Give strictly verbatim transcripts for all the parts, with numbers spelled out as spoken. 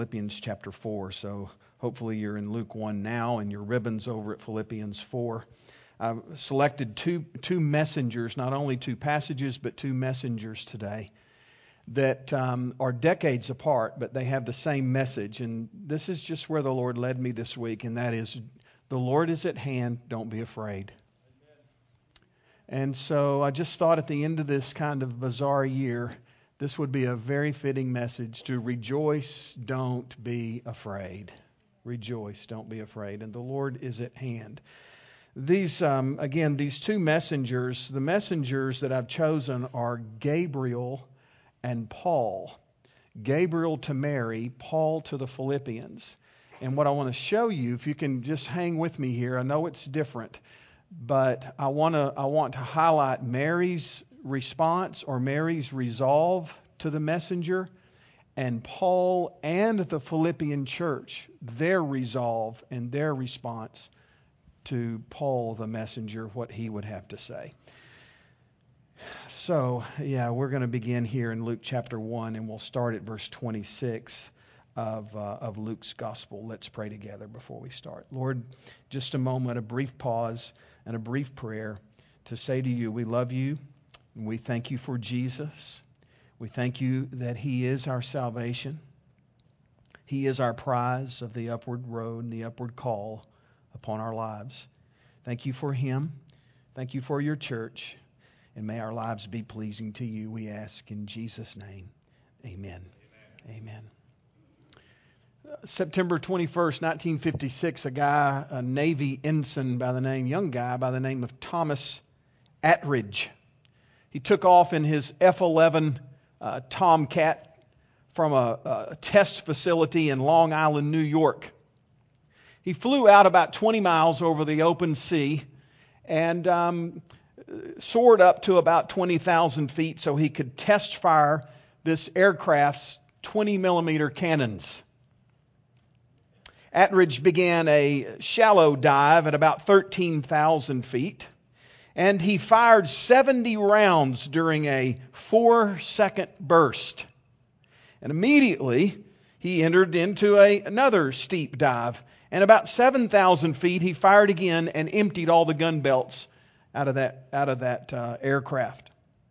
Philippians chapter four. So hopefully you're in Luke one now and your ribbon's over at Philippians four. I've selected two two messengers, not only two passages, but two messengers today that um, are decades apart, but they have the same message. And this is just where the Lord led me this week, and that is, the Lord is at hand, don't be afraid. And so I just thought at the end of this kind of bizarre year, this would be a very fitting message to rejoice, don't be afraid. Rejoice, don't be afraid. And the Lord is at hand. These, um, again, these two messengers, the messengers that I've chosen are Gabriel and Paul. Gabriel to Mary, Paul to the Philippians. And what I want to show you, if you can just hang with me here, I know it's different, but I want to I want to highlight Mary's response or Mary's resolve to the messenger, and Paul and the Philippian church, their resolve and their response to Paul the messenger, what he would have to say. So, yeah, we're going to begin here in Luke chapter one, and we'll start at verse twenty-six of, uh, of Luke's gospel. Let's pray together before we start. Lord, just a moment, a brief pause and a brief prayer to say to you, we love you. And we thank you for Jesus. We thank you that He is our salvation. He is our prize of the upward road and the upward call upon our lives. Thank you for Him. Thank you for your church. And may our lives be pleasing to you, we ask in Jesus' name. Amen. Amen. Amen. September twenty-first, nineteen fifty-six, a guy, a Navy ensign by the name, young guy by the name of Thomas Attridge. He took off in his F eleven uh, Tomcat from a, a test facility in Long Island, New York. He flew out about twenty miles over the open sea and um, soared up to about twenty thousand feet so he could test fire this aircraft's twenty millimeter cannons. Attridge began a shallow dive at about thirteen thousand feet. And he fired seventy rounds during a four-second burst. And immediately, he entered into a, another steep dive. And about seven thousand feet, he fired again and emptied all the gun belts out of that, out of that uh, aircraft.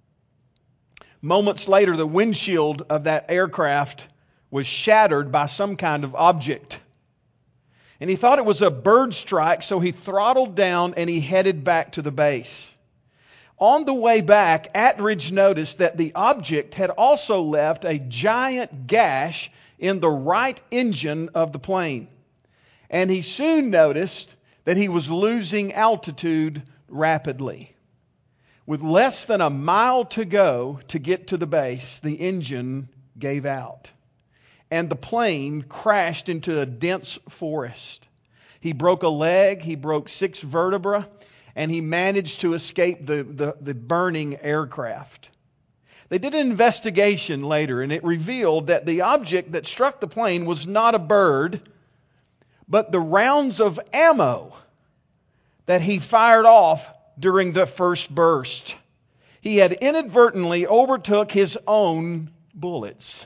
Moments later, the windshield of that aircraft was shattered by some kind of object. And he thought it was a bird strike, so he throttled down and he headed back to the base. On the way back, Attridge noticed that the object had also left a giant gash in the right engine of the plane. And he soon noticed that he was losing altitude rapidly. With less than a mile to go to get to the base, the engine gave out. And the plane crashed into a dense forest. He broke a leg, he broke six vertebrae, and he managed to escape the, the, the burning aircraft. They did an investigation later, and it revealed that the object that struck the plane was not a bird, but the rounds of ammo that he fired off during the first burst. He had inadvertently overtook his own bullets.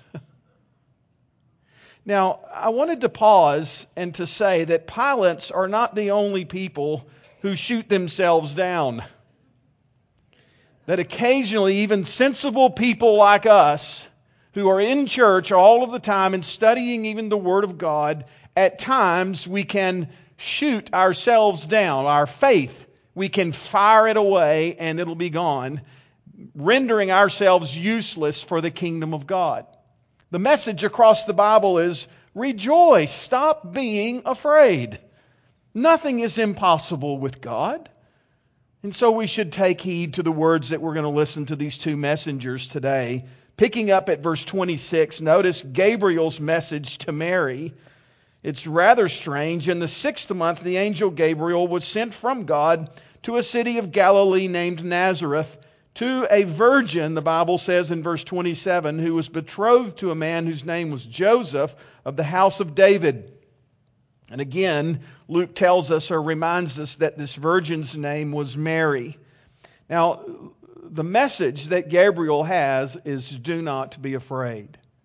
Now, I wanted to pause and to say that pilots are not the only people who shoot themselves down. That occasionally even sensible people like us who are in church all of the time and studying even the Word of God, at times we can shoot ourselves down. Our faith, we can fire it away and it'll be gone, rendering ourselves useless for the kingdom of God. The message across the Bible is, rejoice, stop being afraid. Nothing is impossible with God. And so we should take heed to the words that we're going to listen to these two messengers today. Picking up at verse twenty-six, notice Gabriel's message to Mary. It's rather strange. In the sixth month, the angel Gabriel was sent from God to a city of Galilee named Nazareth, to a virgin, the Bible says in verse twenty-seven, who was betrothed to a man whose name was Joseph of the house of David. And again, Luke tells us or reminds us that this virgin's name was Mary. Now, the message that Gabriel has is, do not be afraid.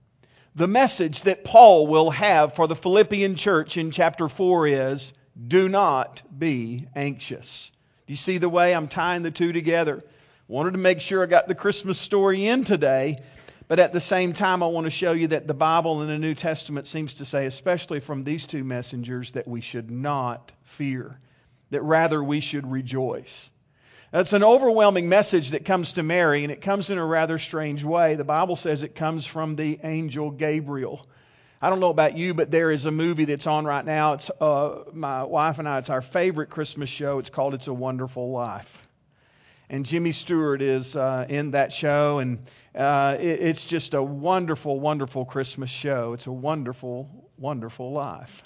The message that Paul will have for the Philippian church in chapter four is, do not be anxious. Do you see the way I'm tying the two together? Wanted to make sure I got the Christmas story in today, but at the same time I want to show you that the Bible in the New Testament seems to say, especially from these two messengers, that we should not fear, that rather we should rejoice. That's an overwhelming message that comes to Mary, and it comes in a rather strange way. The Bible says it comes from the angel Gabriel. I don't know about you, but there is a movie that's on right now. It's uh, my wife and I, it's our favorite Christmas show. It's called It's a Wonderful Life. And Jimmy Stewart is uh, in that show, and uh, it, it's just a wonderful, wonderful Christmas show. It's a wonderful, wonderful life.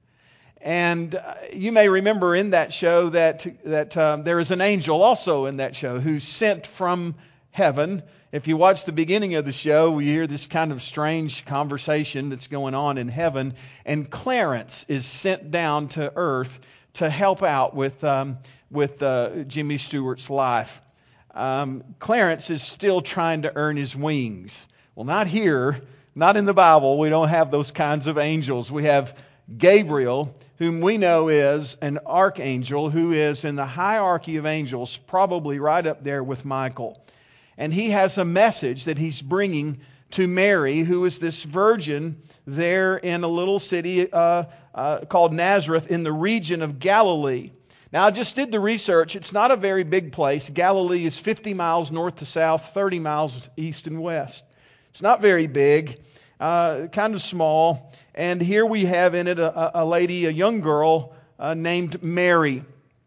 And uh, you may remember in that show that that um, there is an angel also in that show who's sent from heaven. If you watch the beginning of the show, we hear this kind of strange conversation that's going on in heaven, and Clarence is sent down to earth to help out with um, with uh, Jimmy Stewart's life. Um, Clarence is still trying to earn his wings. Well, not here, not in the Bible. We don't have those kinds of angels. We have Gabriel, whom we know is an archangel, who is in the hierarchy of angels, probably right up there with Michael. And he has a message that he's bringing to Mary, who is this virgin there in a little city uh, uh, called Nazareth in the region of Galilee. Now, I just did the research. It's not a very big place. Galilee is fifty miles north to south, thirty miles east and west. It's not very big, uh, kind of small. And here we have in it a, a lady, a young girl uh, named Mary.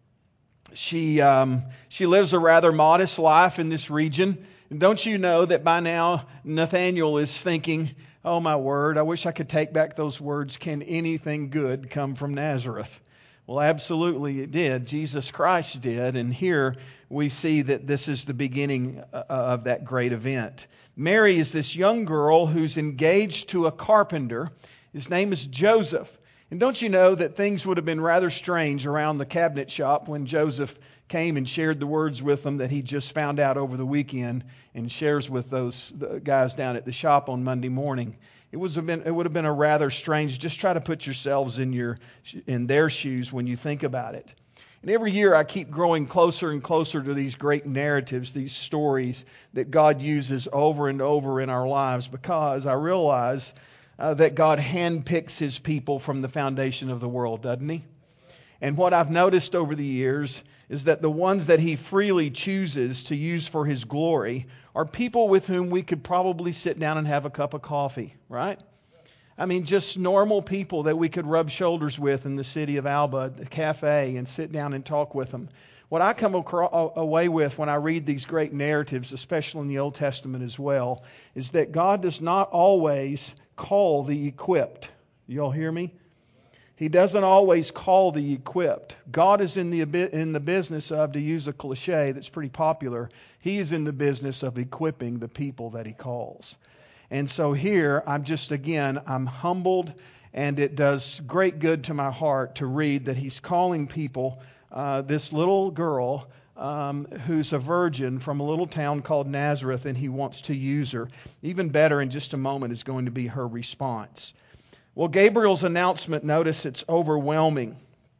She um, she lives a rather modest life in this region. And don't you know that by now Nathaniel is thinking, oh my word, I wish I could take back those words, can anything good come from Nazareth? Well, absolutely it did. Jesus Christ did. And here we see that this is the beginning of that great event. Mary is this young girl who's engaged to a carpenter. His name is Joseph. And don't you know that things would have been rather strange around the cabinet shop when Joseph came and shared the words with them that he just found out over the weekend and shares with those guys down at the shop on Monday morning. It was have been it would have been a rather strange. Just try to put yourselves in your in their shoes when you think about it. And every year I keep growing closer and closer to these great narratives, these stories that God uses over and over in our lives, because I realize uh, that God handpicks His people from the foundation of the world, doesn't He? And what I've noticed over the years is that the ones that He freely chooses to use for His glory are people with whom we could probably sit down and have a cup of coffee, right? I mean, just normal people that we could rub shoulders with in the city of Alba, the cafe, and sit down and talk with them. What I come across, away with when I read these great narratives, especially in the Old Testament as well, is that God does not always call the equipped. You all hear me? He doesn't always call the equipped. God is in the in the business of, to use a cliche that's pretty popular, He is in the business of equipping the people that He calls. And so here, I'm just, again, I'm humbled, and it does great good to my heart to read that He's calling people, uh, this little girl um, who's a virgin from a little town called Nazareth, and He wants to use her. Even better, in just a moment, is going to be her response. Well, Gabriel's announcement, notice it's overwhelming.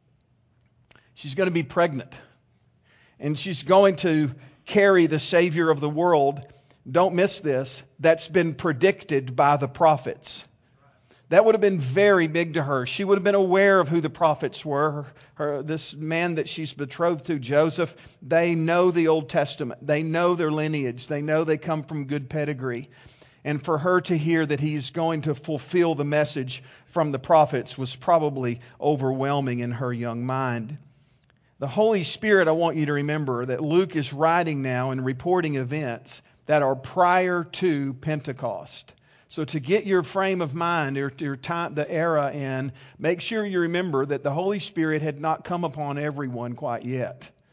She's going to be pregnant, and she's going to carry the Savior of the world. Don't miss this. That's been predicted by the prophets. That would have been very big to her. She would have been aware of who the prophets were. Her, her, this man that she's betrothed to, Joseph, they know the Old Testament. They know their lineage. They know they come from good pedigree. And for her to hear that He's going to fulfill the message from the prophets was probably overwhelming in her young mind. The Holy Spirit, I want you to remember that Luke is writing now and reporting events that are prior to Pentecost. So to get your frame of mind, your, your time, the era in, make sure you remember that the Holy Spirit had not come upon everyone quite yet.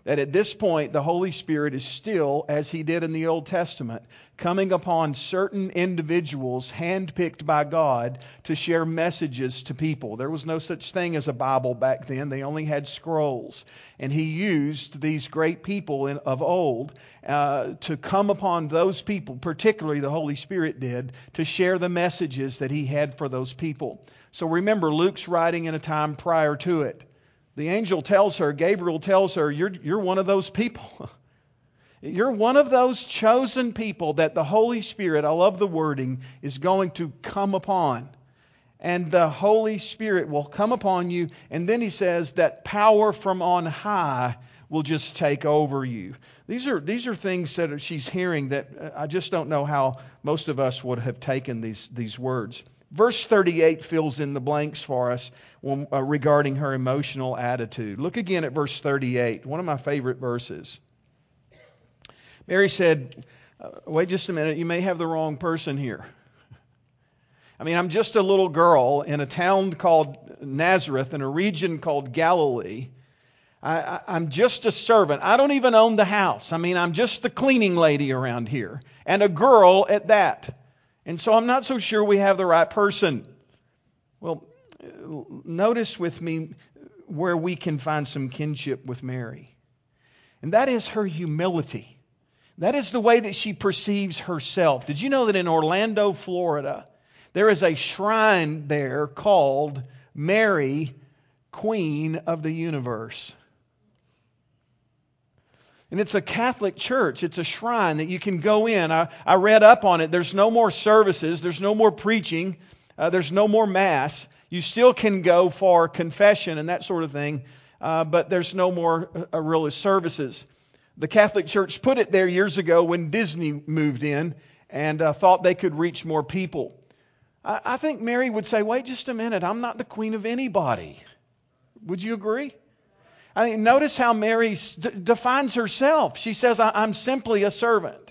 that at this point the Holy Spirit is still, as He did in the Old Testament, coming upon certain individuals handpicked by God to share messages to people. There was no such thing as a Bible back then. They only had scrolls. And He used these great people in, of old uh, to come upon those people, particularly the Holy Spirit did, to share the messages that He had for those people. So remember, Luke's writing in a time prior to it. The angel tells her, Gabriel tells her, you're, you're one of those people. You're one of those chosen people that the Holy Spirit, I love the wording, is going to come upon. And the Holy Spirit will come upon you. And then he says that power from on high will just take over you. These are these are things that she's hearing that I just don't know how most of us would have taken these, these words. Verse thirty-eight fills in the blanks for us when, uh, regarding her emotional attitude. Look again at verse thirty-eight, one of my favorite verses. Mary said, uh, wait just a minute, you may have the wrong person here. I mean, I'm just a little girl in a town called Nazareth in a region called Galilee. I, I, I'm just a servant. I don't even own the house. I mean, I'm just the cleaning lady around here, and a girl at that. And so I'm not so sure we have the right person. Well, notice with me where we can find some kinship with Mary. And that is her humility. That is the way that she perceives herself. Did you know that in Orlando, Florida, there is a shrine there called Mary, Queen of the Universe? And it's a Catholic church. It's a shrine that you can go in. I, I read up on it. There's no more services. There's no more preaching. Uh, there's no more Mass. You still can go for confession and that sort of thing. Uh, but there's no more uh, real services. The Catholic Church put it there years ago when Disney moved in and uh, thought they could reach more people. I, I think Mary would say, wait just a minute. I'm not the queen of anybody. Would you agree? I mean, notice how Mary d- defines herself. She says, I'm simply a servant.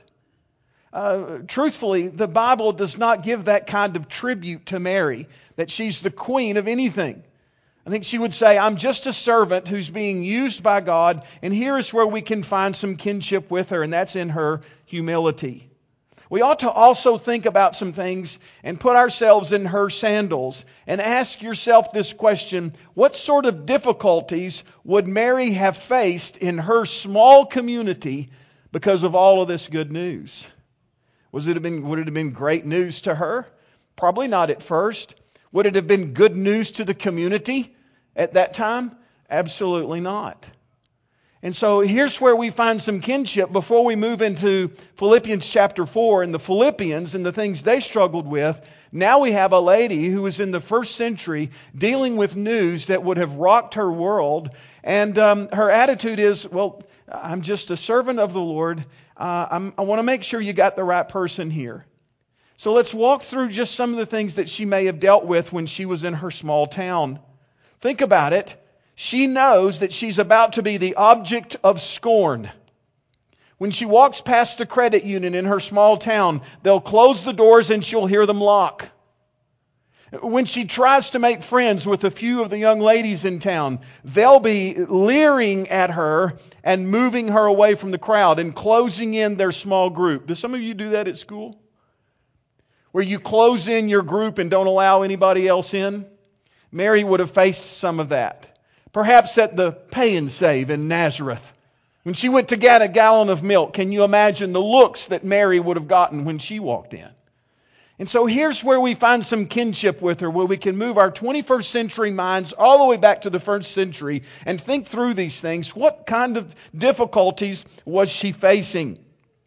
Uh, truthfully, the Bible does not give that kind of tribute to Mary, that she's the queen of anything. I think she would say, I'm just a servant who's being used by God, and here is where we can find some kinship with her, and that's in her humility. We ought to also think about some things and put ourselves in her sandals and ask yourself this question: what sort of difficulties would Mary have faced in her small community because of all of this good news? Was it have been, would it have been great news to her? Probably not at first. Would it have been good news to the community at that time? Absolutely not. And so here's where we find some kinship before we move into Philippians chapter four and the Philippians and the things they struggled with. Now we have a lady who was in the first century dealing with news that would have rocked her world. And um, her attitude is, well, I'm just a servant of the Lord. Uh, I'm, I want to make sure you got the right person here. So let's walk through just some of the things that she may have dealt with when she was in her small town. Think about it. She knows that she's about to be the object of scorn. When she walks past the credit union in her small town, they'll close the doors and she'll hear them lock. When she tries to make friends with a few of the young ladies in town, they'll be leering at her and moving her away from the crowd and closing in their small group. Do some of you do that at school? Where you close in your group and don't allow anybody else in? Mary would have faced some of that. Perhaps at the Pay and Save in Nazareth. When she went to get a gallon of milk, can you imagine the looks that Mary would have gotten when she walked in? And so here's where we find some kinship with her, where we can move our twenty-first century minds all the way back to the first century and think through these things. What kind of difficulties was she facing?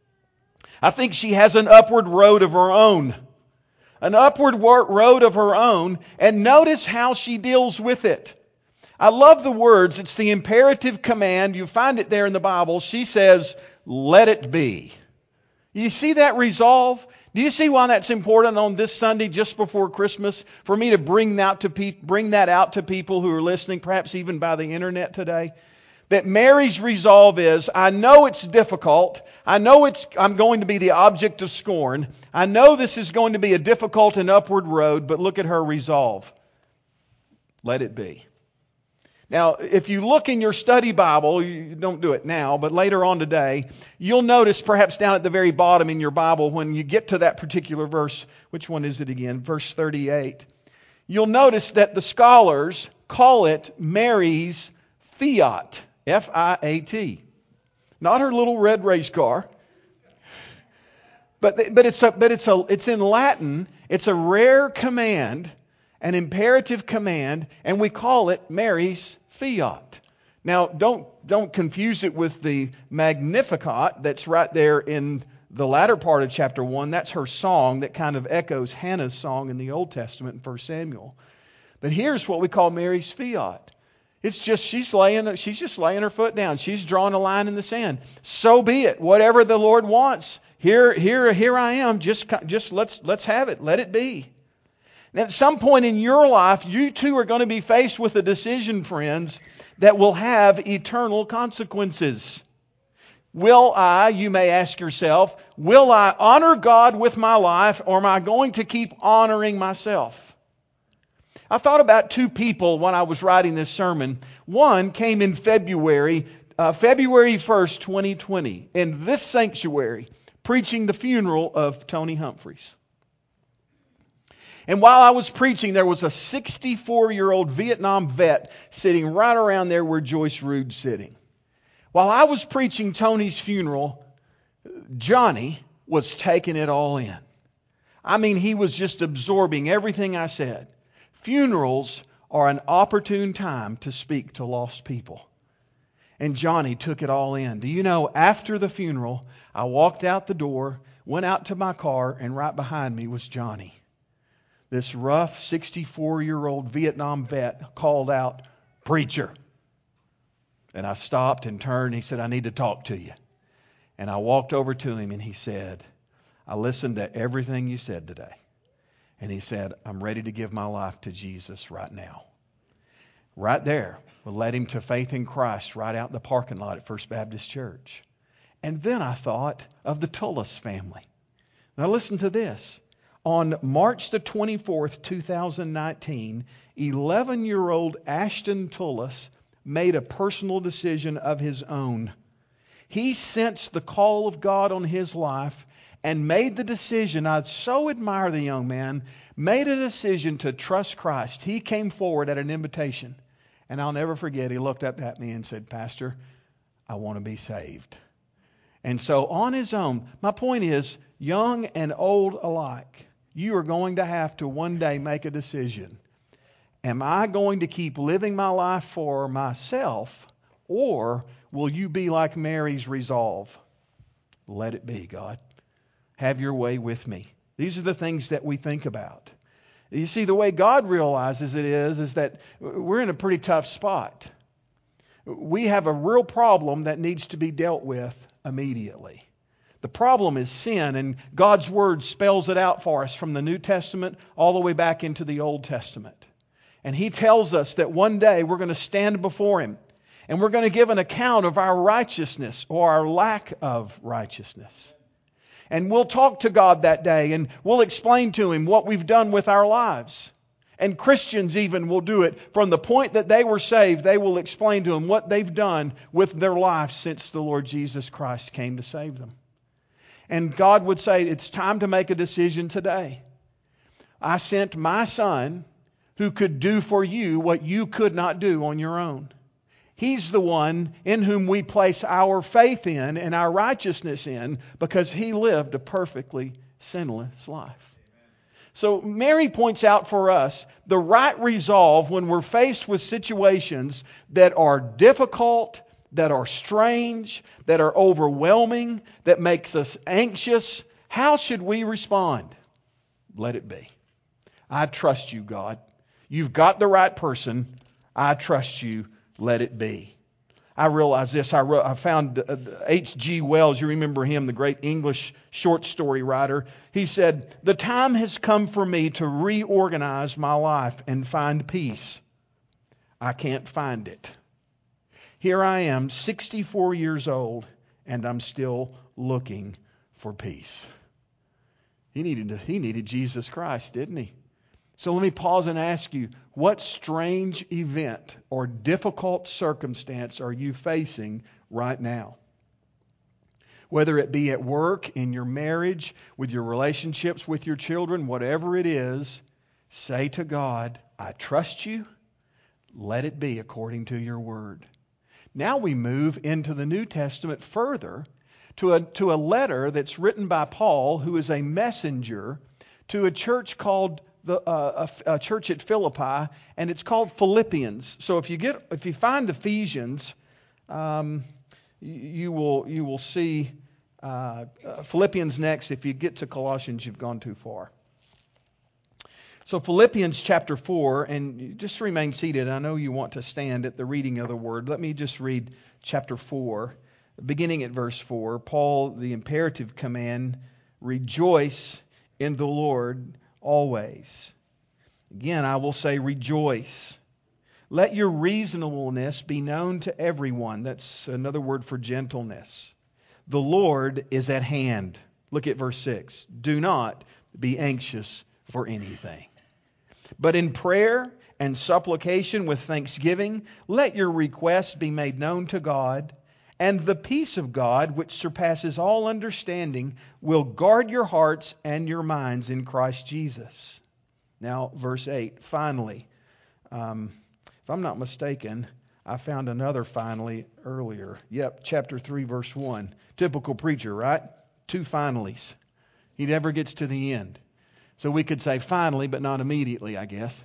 I think she has an upward road of her own. An upward road of her own, and notice how she deals with it. I love the words. It's the imperative command. You find it there in the Bible. She says, let it be. You see that resolve? Do you see why that's important on this Sunday just before Christmas? For me to bring that, to pe- bring that out to people who are listening, perhaps even by the internet today. That Mary's resolve is, I know it's difficult. I know it's I'm going to be the object of scorn. I know this is going to be a difficult and upward road, but look at her resolve. Let it be. Now, if you look in your study Bible, you don't do it now, but later on today, you'll notice perhaps down at the very bottom in your Bible when you get to that particular verse, which one is it again? Verse thirty-eight. You'll notice that the scholars call it Mary's Fiat, F I A T. Not her little red race car. But, but, it's, a, but it's, a, it's in Latin. It's a rare command, an imperative command, and we call it Mary's Fiat. Now, don't, don't confuse it with the Magnificat that's right there in the latter part of chapter one. That's her song that kind of echoes Hannah's song in the Old Testament in First Samuel. But here's what we call Mary's Fiat. It's just, she's laying, she's just laying her foot down. She's drawing a line in the sand. So be it. Whatever the Lord wants. Here, here, here I am. Just, just let's, let's have it. Let it be. And at some point in your life, you too are going to be faced with a decision, friends, that will have eternal consequences. Will I, you may ask yourself, will I honor God with my life, or am I going to keep honoring myself? I thought about two people when I was writing this sermon. One came in February, uh, February first, twenty twenty, in this sanctuary, preaching the funeral of Tony Humphreys. And while I was preaching, there was a sixty-four-year-old Vietnam vet sitting right around there where Joyce Rude's sitting. While I was preaching Tony's funeral, Johnny was taking it all in. I mean, he was just absorbing everything I said. Funerals are an opportune time to speak to lost people. And Johnny took it all in. Do you know, after the funeral, I walked out the door, went out to my car, and right behind me was Johnny. This rough sixty-four-year-old Vietnam vet called out, "Preacher." And I stopped and turned. And he said, "I need to talk to you." And I walked over to him and he said, "I listened to everything you said today." And he said, "I'm ready to give my life to Jesus right now." Right there, we led him to faith in Christ right out in the parking lot at First Baptist Church. And then I thought of the Tullis family. Now listen to this. On March the twenty-fourth, two thousand nineteen, eleven-year-old Ashton Tullis made a personal decision of his own. He sensed the call of God on his life and made the decision. I so admire the young man. Made a decision to trust Christ. He came forward at an invitation. And I'll never forget, he looked up at me and said, "Pastor, I want to be saved." And so on his own, my point is, young and old alike, you are going to have to one day make a decision. Am I going to keep living my life for myself, or will you be like Mary's resolve? Let it be, God. Have your way with me. These are the things that we think about. You see, the way God realizes it is, is that we're in a pretty tough spot. We have a real problem that needs to be dealt with immediately. The problem is sin, and God's Word spells it out for us from the New Testament all the way back into the Old Testament. And He tells us that one day we're going to stand before Him, and we're going to give an account of our righteousness or our lack of righteousness. And we'll talk to God that day, and we'll explain to Him what we've done with our lives. And Christians even will do it. From the point that they were saved, they will explain to Him what they've done with their life since the Lord Jesus Christ came to save them. And God would say, it's time to make a decision today. I sent my Son who could do for you what you could not do on your own. He's the one in whom we place our faith in and our righteousness in, because He lived a perfectly sinless life. So Mary points out for us the right resolve when we're faced with situations that are difficult, that are strange, that are overwhelming, that makes us anxious. How should we respond? Let it be. I trust you, God. You've got the right person. I trust you. Let it be. I realize this. I, wrote, I found H G Wells. You remember him, the great English short story writer. He said, "The time has come for me to reorganize my life and find peace. I can't find it. Here I am, sixty-four years old, and I'm still looking for peace." He needed to, he needed Jesus Christ, didn't he? So let me pause and ask you, what strange event or difficult circumstance are you facing right now? Whether it be at work, in your marriage, with your relationships with your children, whatever it is, say to God, I trust you. Let it be according to your word. Now we move into the New Testament further to a, to a letter that's written by Paul, who is a messenger to a church called the uh, a, a church at Philippi, and it's called Philippians. So if you get if you find Ephesians, um, you, you will you will see uh, uh, Philippians next. If you get to Colossians, you've gone too far. So Philippians chapter four, and just remain seated. I know you want to stand at the reading of the word. Let me just read chapter four, beginning at verse four. Paul, the imperative command, rejoice in the Lord always. Again, I will say rejoice. Let your reasonableness be known to everyone. That's another word for gentleness. The Lord is at hand. Look at verse six. Do not be anxious for anything, but in prayer and supplication with thanksgiving, let your requests be made known to God, and the peace of God, which surpasses all understanding, will guard your hearts and your minds in Christ Jesus. Now, verse eight, finally, um, if I'm not mistaken, I found another finally earlier. Yep, chapter three, verse one. Typical preacher, right? Two finallys. He never gets to the end. So we could say finally, but not immediately, I guess.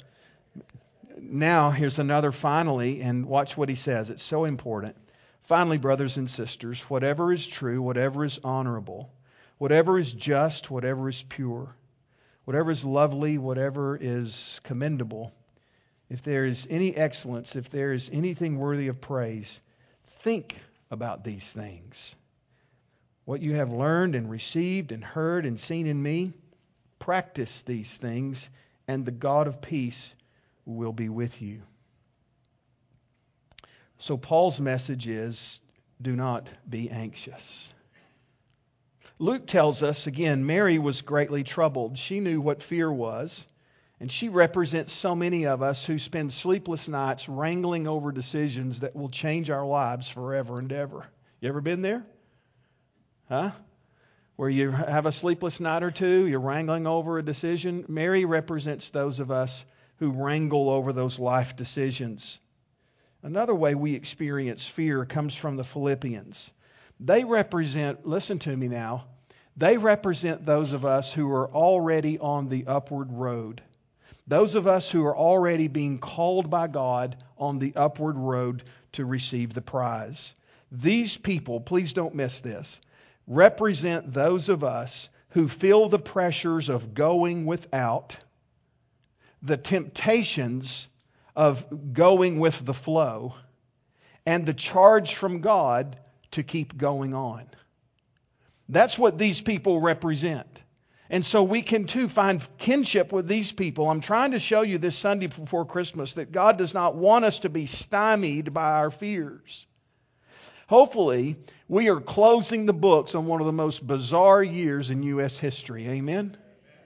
Now, here's another finally, and watch what he says. It's so important. Finally, brothers and sisters, whatever is true, whatever is honorable, whatever is just, whatever is pure, whatever is lovely, whatever is commendable, if there is any excellence, if there is anything worthy of praise, think about these things. What you have learned and received and heard and seen in me, practice these things, and the God of peace will be with you. So Paul's message is, do not be anxious. Luke tells us, again, Mary was greatly troubled. She knew what fear was, and she represents so many of us who spend sleepless nights wrangling over decisions that will change our lives forever and ever. You ever been there? Huh? Where you have a sleepless night or two, you're wrangling over a decision. Mary represents those of us who wrangle over those life decisions. Another way we experience fear comes from the Philippians. They represent, listen to me now, they represent those of us who are already on the upward road. Those of us who are already being called by God on the upward road to receive the prize. These people, please don't miss this, represent those of us who feel the pressures of going without, the temptations of going with the flow, and the charge from God to keep going on. That's what these people represent. And so we can too find kinship with these people. I'm trying to show you this Sunday before Christmas that God does not want us to be stymied by our fears. Hopefully, we are closing the books on one of the most bizarre years in U S history. Amen?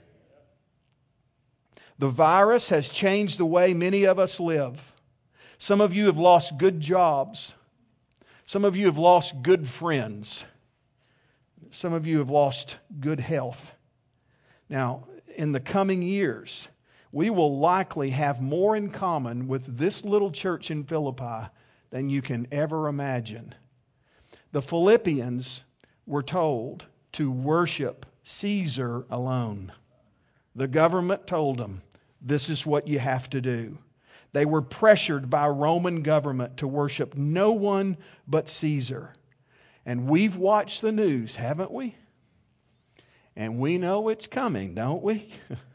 The virus has changed the way many of us live. Some of you have lost good jobs. Some of you have lost good friends. Some of you have lost good health. Now, in the coming years, we will likely have more in common with this little church in Philippi than you can ever imagine. The Philippians were told to worship Caesar alone. The government told them, this is what you have to do. They were pressured by Roman government to worship no one but Caesar. And we've watched the news, haven't we? And we know it's coming, don't we?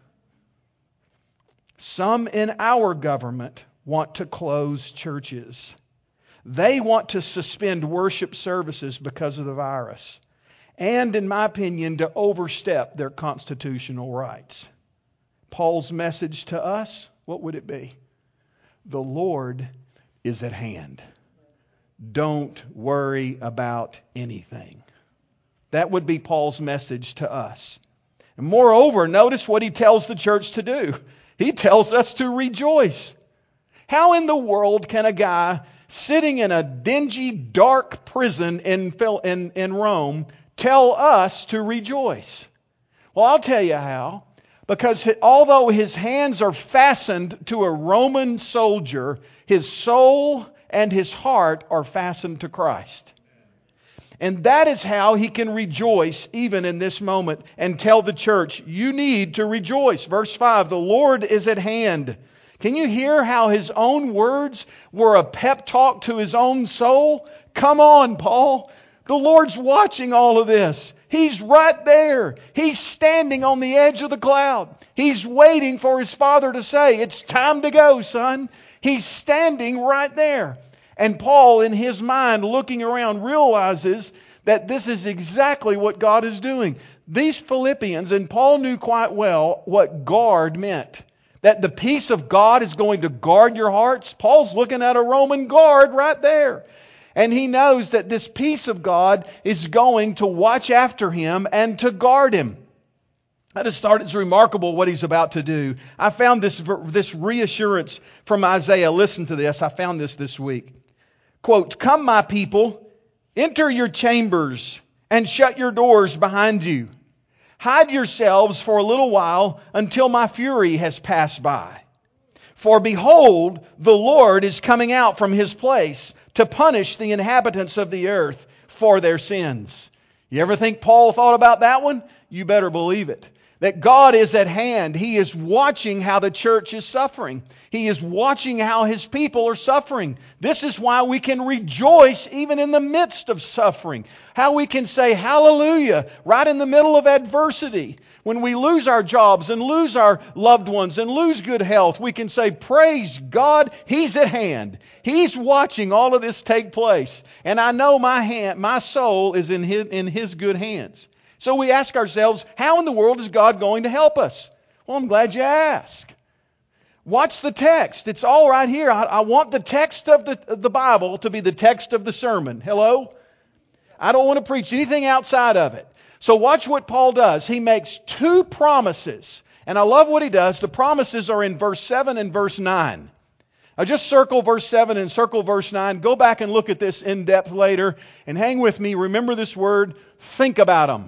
Some in our government want to close churches. They want to suspend worship services because of the virus. And, in my opinion, to overstep their constitutional rights. Paul's message to us, what would it be? The Lord is at hand. Don't worry about anything. That would be Paul's message to us. And moreover, notice what he tells the church to do. He tells us to rejoice. How in the world can a guy sitting in a dingy, dark prison in, in, in Rome tell us to rejoice? Well, I'll tell you how. Because although his hands are fastened to a Roman soldier, his soul and his heart are fastened to Christ. And that is how he can rejoice even in this moment and tell the church, you need to rejoice. Verse five, the Lord is at hand. Can you hear how his own words were a pep talk to his own soul? Come on, Paul. The Lord's watching all of this. He's right there. He's standing on the edge of the cloud. He's waiting for his Father to say, it's time to go, son. He's standing right there. And Paul, in his mind, looking around, realizes that this is exactly what God is doing. These Philippians, and Paul knew quite well what guard meant. That the peace of God is going to guard your hearts. Paul's looking at a Roman guard right there. And he knows that this peace of God is going to watch after him and to guard him. I just thought it's remarkable what he's about to do. I found this, this reassurance from Isaiah. Listen to this. I found this this week. Quote, come my people, enter your chambers and shut your doors behind you. Hide yourselves for a little while until my fury has passed by. For behold, the Lord is coming out from His place to punish the inhabitants of the earth for their sins. You ever think Paul thought about that one? You better believe it. That God is at hand. He is watching how the church is suffering. He is watching how His people are suffering. This is why we can rejoice even in the midst of suffering. How we can say hallelujah right in the middle of adversity. When we lose our jobs and lose our loved ones and lose good health, we can say, praise God, He's at hand. He's watching all of this take place. And I know my hand, my soul is in His, in His good hands. So we ask ourselves, how in the world is God going to help us? Well, I'm glad you asked. Watch the text. It's all right here. I, I want the text of the, of the Bible to be the text of the sermon. Hello? I don't want to preach anything outside of it. So watch what Paul does. He makes two promises. And I love what he does. The promises are in verse seven and verse nine. Now just circle verse seven and circle verse nine. Go back and look at this in depth later. And hang with me. Remember this word. Think about them.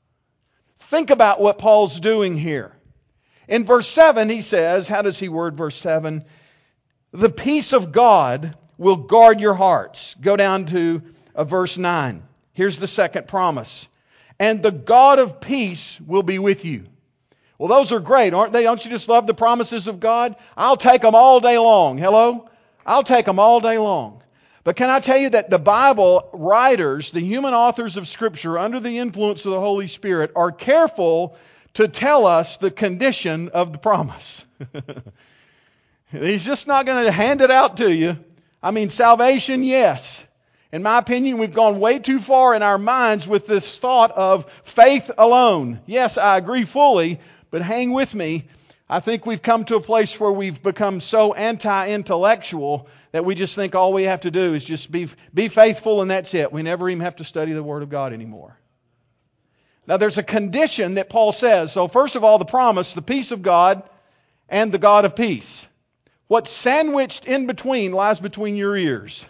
Think about what Paul's doing here. In verse seven he says, how does he word verse seven? The peace of God will guard your hearts. Go down to uh, verse nine. Here's the second promise. And the God of peace will be with you. Well, those are great, aren't they? Don't you just love the promises of God? I'll take them all day long. Hello? I'll take them all day long. But can I tell you that the Bible writers, the human authors of Scripture, under the influence of the Holy Spirit, are careful to tell us the condition of the promise. He's just not going to hand it out to you. I mean, salvation, yes. In my opinion, we've gone way too far in our minds with this thought of faith alone. Yes, I agree fully, but hang with me. I think we've come to a place where we've become so anti-intellectual that we just think all we have to do is just be, be faithful and that's it. We never even have to study the Word of God anymore. Now there's a condition that Paul says. So first of all, the promise, the peace of God and the God of peace. What's sandwiched in between lies between your ears.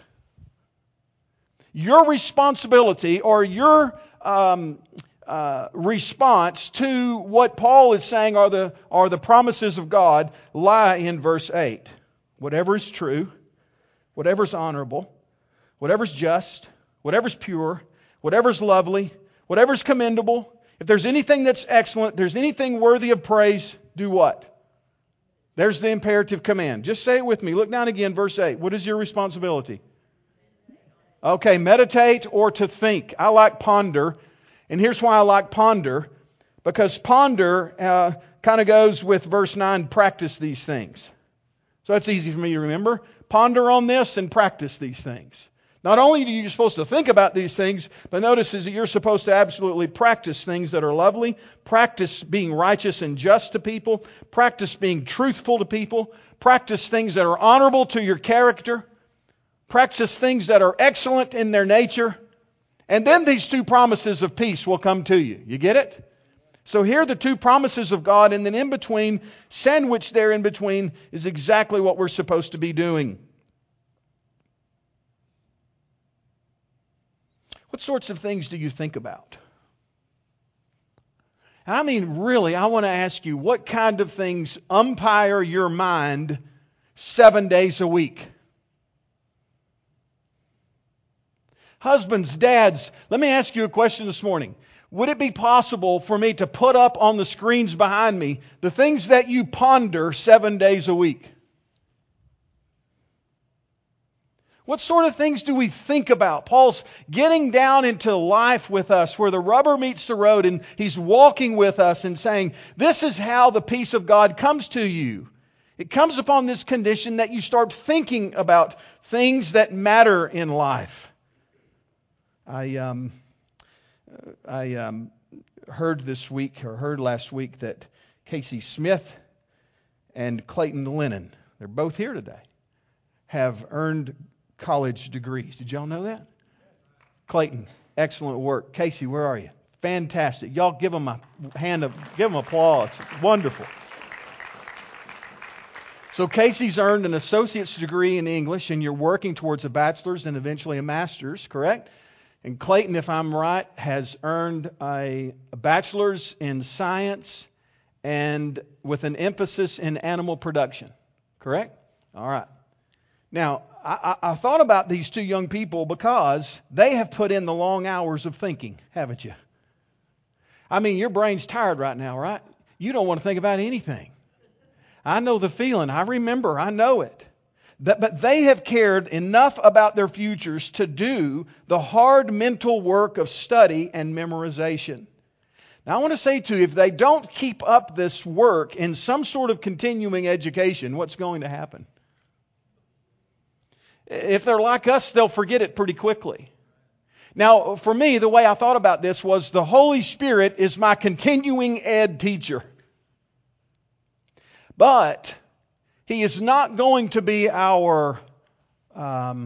Your responsibility or your um, uh, response to what Paul is saying are the, are the promises of God lie in verse eight. Whatever is true, whatever's honorable, whatever's just, whatever's pure, whatever's lovely, whatever's commendable, if there's anything that's excellent, if there's anything worthy of praise, do what? There's the imperative command. Just say it with me. Look down again, verse eight. What is your responsibility? Okay, meditate or to think. I like ponder. And here's why I like ponder. Because ponder uh, kind of goes with verse nine, practice these things. So that's easy for me to remember. Ponder on this and practice these things. Not only are you supposed to think about these things, but notice is that you're supposed to absolutely practice things that are lovely. Practice being righteous and just to people. Practice being truthful to people. Practice things that are honorable to your character. Practice things that are excellent in their nature. And then these two promises of peace will come to you. You get it? So here are the two promises of God, and then in between, sandwiched there in between, is exactly what we're supposed to be doing. What sorts of things do you think about? And I mean, really, I want to ask you, what kind of things umpire your mind seven days a week? Husbands, dads, let me ask you a question this morning. Would it be possible for me to put up on the screens behind me the things that you ponder seven days a week? What sort of things do we think about? Paul's getting down into life with us where the rubber meets the road, and he's walking with us and saying, this is how the peace of God comes to you. It comes upon this condition that you start thinking about things that matter in life. I um, I um, heard this week, or heard last week, that Casey Smith and Clayton Lennon, they're both here today, have earned college degrees. Did y'all know that? Clayton, excellent work. Casey, where are you? Fantastic. Y'all give them a hand of, give them applause. Wonderful. So Casey's earned an associate's degree in English, and you're working towards a bachelor's and eventually a master's, correct? And Clayton, if I'm right, has earned a, a bachelor's in science and with an emphasis in animal production, correct? All right. Now, I, I thought about these two young people because they have put in the long hours of thinking, haven't you? I mean, your brain's tired right now, right? You don't want to think about anything. I know the feeling. I remember. I know it. That, but they have cared enough about their futures to do the hard mental work of study and memorization. Now, I want to say to you, if they don't keep up this work in some sort of continuing education, what's going to happen? If they're like us, they'll forget it pretty quickly. Now, for me, the way I thought about this was the Holy Spirit is my continuing ed teacher. But He is not going to be our um,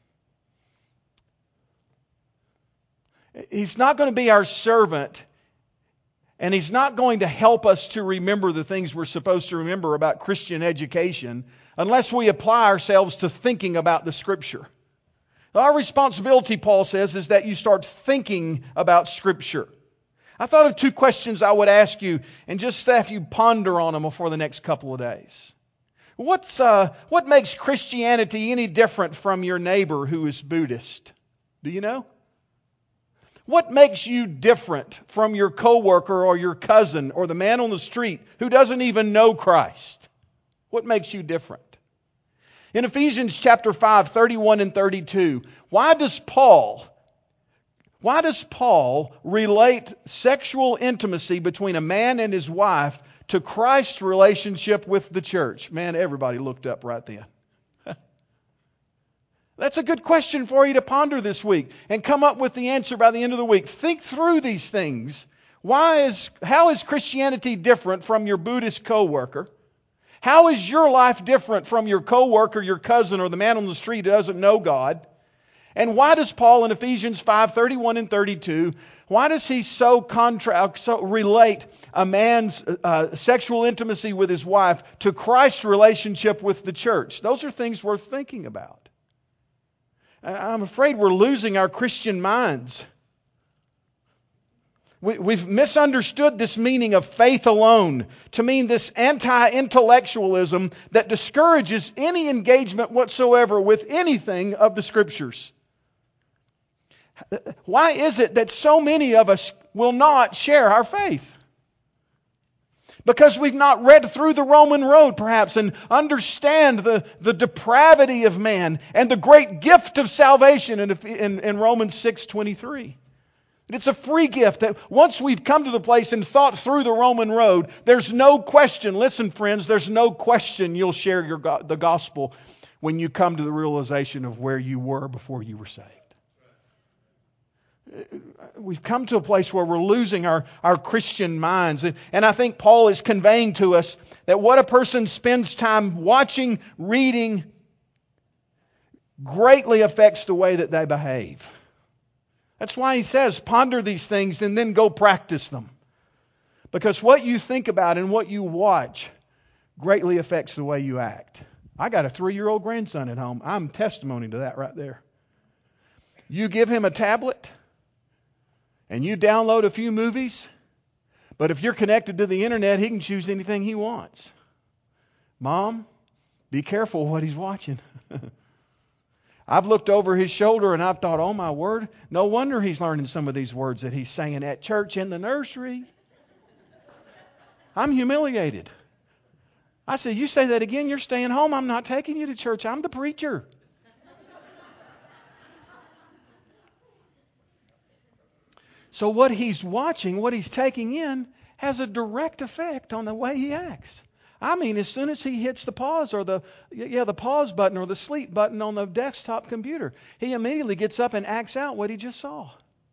He's not going to be our servant, and He's not going to help us to remember the things we're supposed to remember about Christian education unless we apply ourselves to thinking about the Scripture. Our responsibility, Paul says, is that you start thinking about Scripture. I thought of two questions I would ask you, and just have you ponder on them for the next couple of days. What's uh, what makes Christianity any different from your neighbor who is Buddhist? Do you know? What makes you different from your coworker or your cousin or the man on the street who doesn't even know Christ? What makes you different? In Ephesians chapter five, thirty-one and thirty-two, why does Paul, why does Paul relate sexual intimacy between a man and his wife to Christ's relationship with the church? Man, everybody looked up right then. That's a good question for you to ponder this week and come up with the answer by the end of the week. Think through these things. Why is, how is Christianity different from your Buddhist coworker? How is your life different from your coworker, your cousin, or the man on the street who doesn't know God? And why does Paul in Ephesians five, thirty-one and thirty-two, why does he so, contra- so relate a man's uh, sexual intimacy with his wife to Christ's relationship with the church? Those are things worth thinking about. I'm afraid we're losing our Christian minds. We, we've misunderstood this meaning of faith alone to mean this anti-intellectualism that discourages any engagement whatsoever with anything of the Scriptures. Why is it that so many of us will not share our faith? Because we've not read through the Roman road, perhaps, and understand the, the depravity of man and the great gift of salvation in, in, in Romans six twenty-three. It's a free gift that once we've come to the place and thought through the Roman road, there's no question, listen friends, there's no question you'll share your the gospel when you come to the realization of where you were before you were saved. We've come to a place where we're losing our, our Christian minds. And I think Paul is conveying to us that what a person spends time watching, reading, greatly affects the way that they behave. That's why he says, ponder these things and then go practice them. Because what you think about and what you watch greatly affects the way you act. I got a three-year-old grandson at home. I'm testimony to that right there. You give him a tablet and you download a few movies, but if you're connected to the internet, he can choose anything he wants. Mom, be careful what he's watching. I've looked over his shoulder and I've thought, oh my word, no wonder he's learning some of these words that he's saying at church in the nursery. I'm humiliated. I said, you say that again, you're staying home. I'm not taking you to church. I'm the preacher. So what he's watching, what he's taking in, has a direct effect on the way he acts. I mean, as soon as he hits the pause or the yeah the pause button or the sleep button on the desktop computer, he immediately gets up and acts out what he just saw.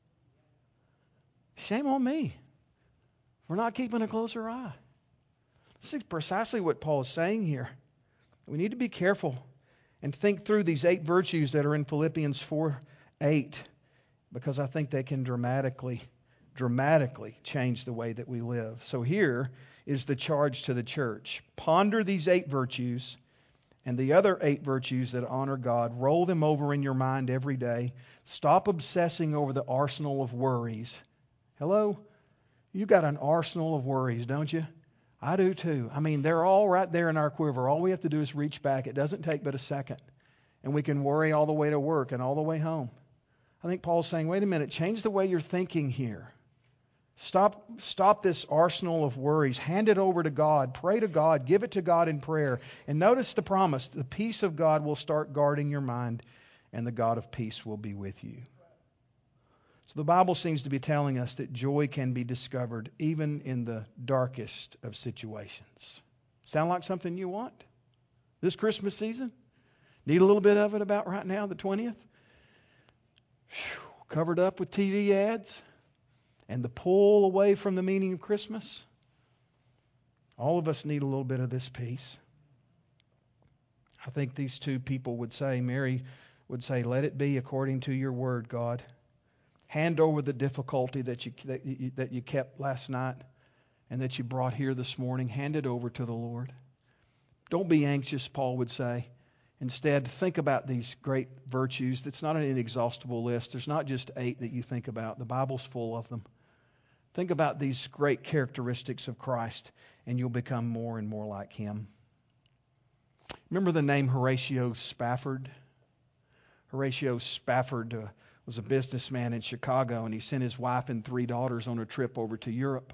Shame on me. We're not keeping a closer eye. This is precisely what Paul is saying here. We need to be careful and think through these eight virtues that are in Philippians four eight, because I think they can dramatically, dramatically change the way that we live. So here is the charge to the church. Ponder these eight virtues and the other eight virtues that honor God. Roll them over in your mind every day. Stop obsessing over the arsenal of worries. Hello? You got an arsenal of worries, don't you? I do too. I mean, they're all right there in our quiver. All we have to do is reach back. It doesn't take but a second. And we can worry all the way to work and all the way home. I think Paul's saying, wait a minute, change the way you're thinking here. Stop, stop this arsenal of worries. Hand it over to God. Pray to God. Give it to God in prayer. And notice the promise. The peace of God will start guarding your mind, and the God of peace will be with you. So the Bible seems to be telling us that joy can be discovered even in the darkest of situations. Sound like something you want? This Christmas season? Need a little bit of it about right now, the twentieth? Whew, covered up with T V ads and the pull away from the meaning of Christmas. All of us need a little bit of this peace. I think these two people would say, Mary would say, let it be according to your word, God. Hand over the difficulty that you, that you that you kept last night and that you brought here this morning. Hand it over to the Lord. Don't be anxious, Paul would say. Instead, think about these great virtues. It's not an inexhaustible list. There's not just eight that you think about. The Bible's full of them. Think about these great characteristics of Christ, and you'll become more and more like Him. Remember the name Horatio Spafford? Horatio Spafford uh, was a businessman in Chicago, and he sent his wife and three daughters on a trip over to Europe.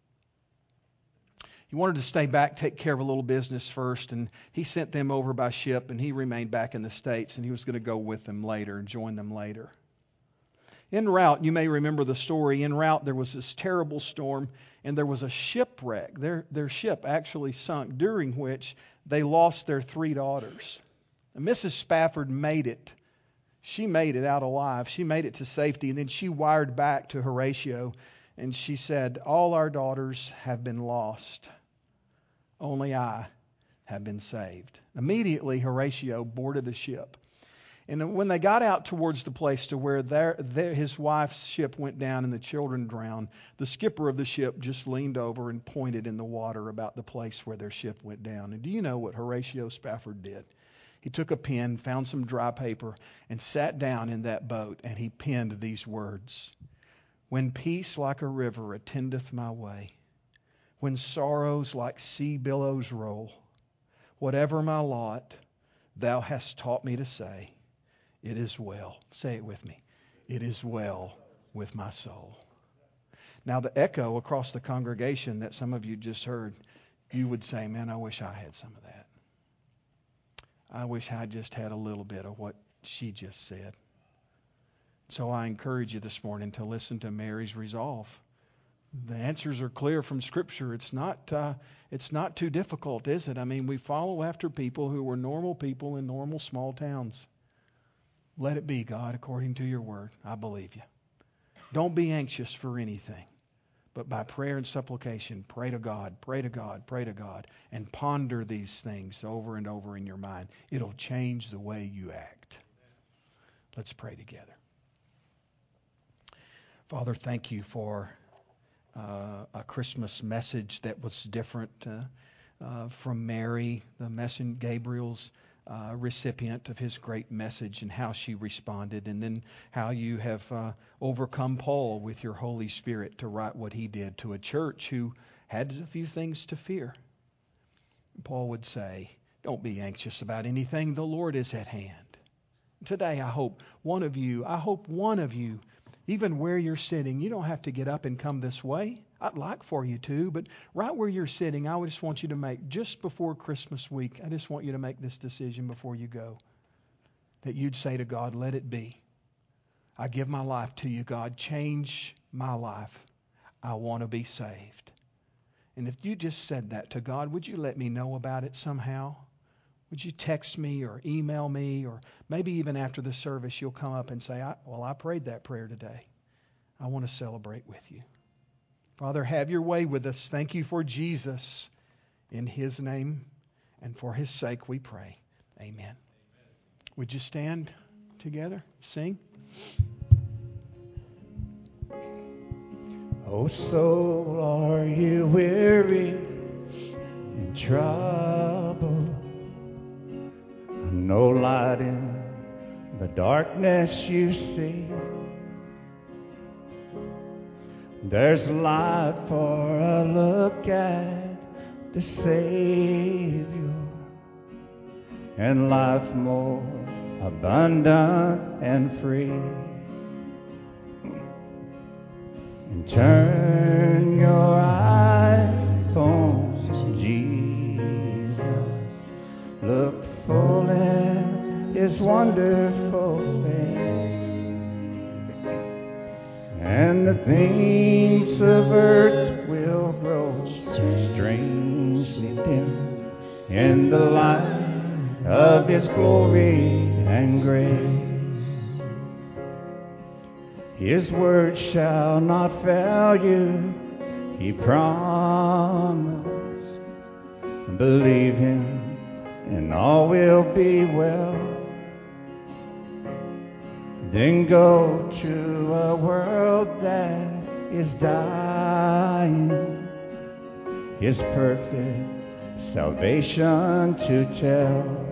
He wanted to stay back, take care of a little business first, and he sent them over by ship, and he remained back in the States, and he was going to go with them later and join them later. En route, you may remember the story, en route there was this terrible storm, and there was a shipwreck. Their, their ship actually sunk, during which they lost their three daughters. And Missus Spafford made it. She made it out alive. She made it to safety, and then she wired back to Horatio, and she said, all our daughters have been lost. Only I have been saved. Immediately, Horatio boarded the ship. And when they got out towards the place to where their, their, his wife's ship went down and the children drowned, the skipper of the ship just leaned over and pointed in the water about the place where their ship went down. And do you know what Horatio Spafford did? He took a pen, found some dry paper, and sat down in that boat, and he penned these words. When peace like a river attendeth my way, when sorrows like sea billows roll, whatever my lot, thou hast taught me to say, it is well. Say it with me. It is well with my soul. Now the echo across the congregation that some of you just heard, you would say, man, I wish I had some of that. I wish I just had a little bit of what she just said. So I encourage you this morning to listen to Mary's resolve. The answers are clear from Scripture. It's not uh, it's not too difficult, is it? I mean, we follow after people who were normal people in normal small towns. Let it be, God, according to your word. I believe you. Don't be anxious for anything, but by prayer and supplication, pray to God, pray to God, pray to God, and ponder these things over and over in your mind. It'll change the way you act. Let's pray together. Father, thank you for uh, a Christmas message that was different uh, uh, from Mary, the messenger, Gabriel's uh, recipient of his great message, and how she responded, and then how you have uh, overcome Paul with your Holy Spirit to write what he did to a church who had a few things to fear. Paul would say, don't be anxious about anything. The Lord is at hand. Today, I hope one of you, I hope one of you, even where you're sitting, you don't have to get up and come this way. I'd like for you to, but right where you're sitting, I just want you to make, just before Christmas week, I just want you to make this decision before you go. That you'd say to God, let it be. I give my life to you, God. Change my life. I want to be saved. And if you just said that to God, would you let me know about it somehow? Would you text me or email me, or maybe even after the service you'll come up and say, I, well, I prayed that prayer today. I want to celebrate with you. Father, have your way with us. Thank you for Jesus. In his name and for his sake we pray. Amen. Amen. Would you stand together? Sing. Oh, soul, are you weary and troubled? No light in the darkness you see. There's light for a look at the Savior, and life more abundant and free. And turn your eyes on Jesus. Look full in his wonderful face, and the things of earth will grow strangely dim in the light of his glory and grace. His word shall not fail you, he promised. Believe him, and all will be well. Then go to a world that is dying, his perfect salvation to tell.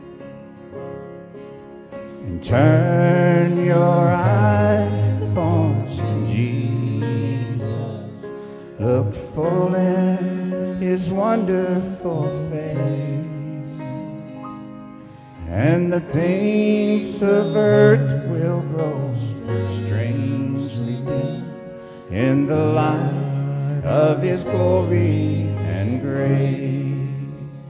And turn your eyes upon Jesus. Look full in his wonderful face, and the things of earth will grow strangely dim in the light of his glory and grace.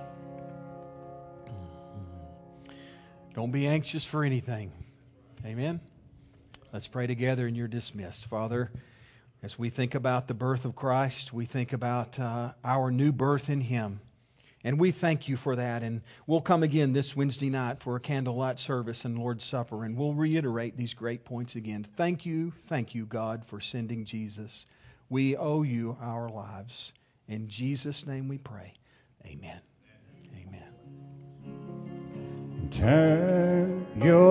Don't be anxious for anything. Amen. Let's pray together and you're dismissed. Father, as we think about the birth of Christ, we think about uh, our new birth in him. And we thank you for that. And we'll come again this Wednesday night for a candlelight service and Lord's Supper. And we'll reiterate these great points again. Thank you, thank you, God, for sending Jesus. We owe you our lives. In Jesus' name we pray. Amen. Amen. Turn your